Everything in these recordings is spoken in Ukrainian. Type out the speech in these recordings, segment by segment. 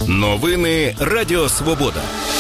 Новини Радіо Свобода.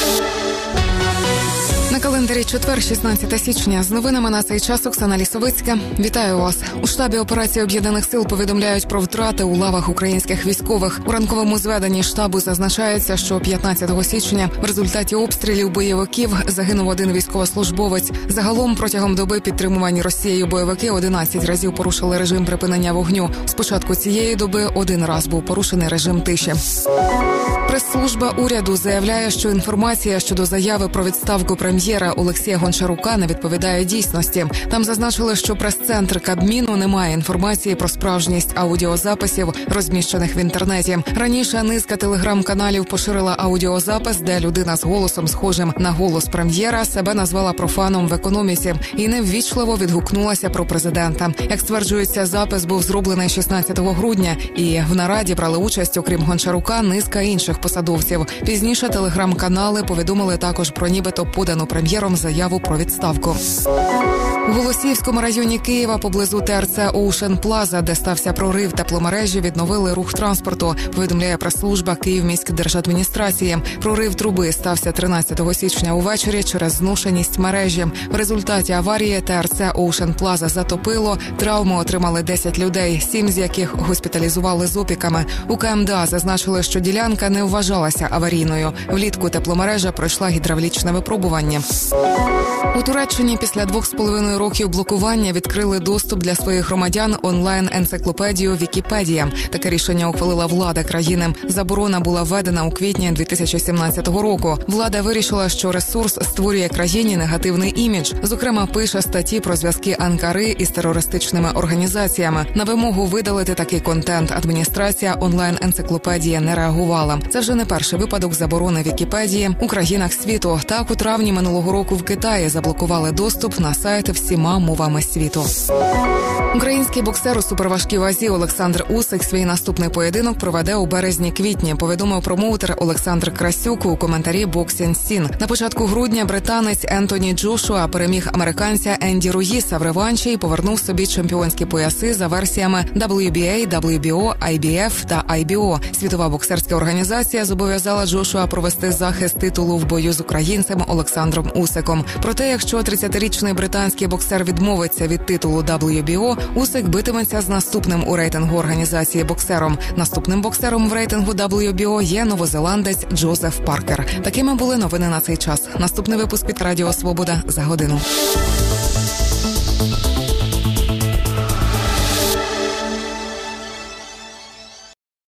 На календарі четвер, 16 січня. З новинами на цей час Оксана Лісовицька. Вітаю вас. У штабі операції Об'єднаних сил повідомляють про втрати у лавах українських військових. У ранковому зведенні штабу зазначається, що 15 січня в результаті обстрілів бойовиків загинув один військовослужбовець. Загалом протягом доби підтримувані Росією бойовики 11 разів порушили режим припинення вогню. З початку цієї доби один раз був порушений режим тиші. Прес-служба уряду заявляє, що інформація щодо заяви про відставку прем'єра Олексія Гончарука не відповідає дійсності. Там зазначили, що прес-центр Кабміну не має інформації про справжність аудіозаписів, розміщених в інтернеті. Раніше низка телеграм-каналів поширила аудіозапис, де людина з голосом, схожим на голос прем'єра, себе назвала профаном в економіці і неввічливо відгукнулася про президента. Як стверджується, запис був зроблений 16 грудня, і в нараді брали участь, окрім Гончарука, низка інших посадовців. Пізніше телеграм-канали повідомили також про нібито подану прем'єром заяву про відставку. У Голосіївському районі Києва поблизу ТРЦ Ocean Plaza, де стався прорив тепломережі, відновили рух транспорту, повідомляє прес-служба Київміськдержадміністрації. Прорив труби стався 13 січня увечері через зношеність мережі. В результаті аварії ТРЦ Ocean Plaza затопило, травми отримали 10 людей, 7 з яких госпіталізували з опіками. У КМДА зазначили, що ділянка не вважалася аварійною. Влітку тепломережа пройшла гідравлічне випробування. У Туреччині після 2,5 років блокування відкрили доступ для своїх громадян онлайн-енциклопедію «Вікіпедія». Таке рішення ухвалила влада країни. Заборона була введена у квітні 2017 року. Влада вирішила, що ресурс створює країні негативний імідж. Зокрема, пише статті про зв'язки Анкари із терористичними організаціями. На вимогу видалити такий контент адміністрація онлайн-енциклопедії не реагувала. Це вже не перший випадок заборони Вікіпедії у країнах світу. Так, у травні минулого року в Китаї заблокували доступ на сайти всіма мовами світу. Український боксер у суперважкій вазі Олександр Усик свій наступний поєдинок проведе у березні-квітні, повідомив промоутер Олександр Красюк у коментарі Boxing Scene. На початку грудня британець Ентоні Джошуа переміг американця Енді Руїса в реванші і повернув собі чемпіонські пояси за версіями WBA, WBO, IBF та IBO. Світова боксерська організація зобов'язала Джошуа провести захист титулу в бою з українцем Олександром Усиком. Проте, якщо 30-річний британський боксер відмовиться від титулу WBO, Усик битиметься з наступним у рейтингу організації боксером. Наступним боксером в рейтингу WBO є новозеландець Джозеф Паркер. Такими були новини на цей час. Наступний випуск під Радіо Свобода за годину.